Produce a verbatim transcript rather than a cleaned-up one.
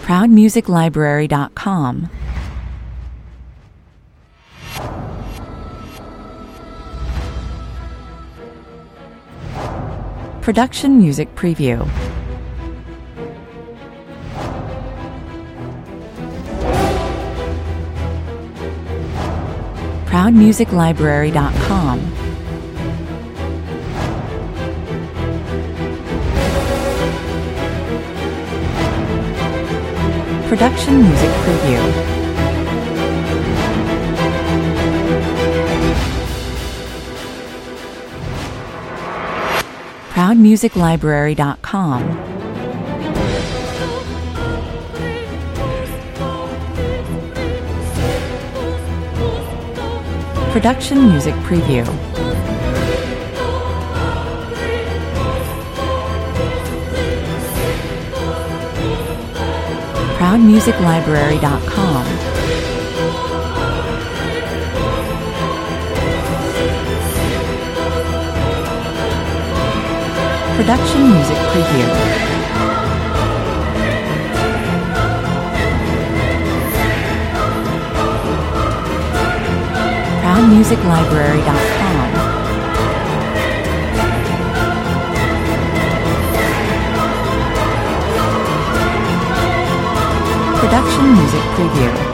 proud music library dot com. Production Music Preview. proud music library dot com. Production Music Preview. proud music library dot com. Production Music Preview. proud music library dot com. Production Music Preview. proud music library dot com. Production Music Preview.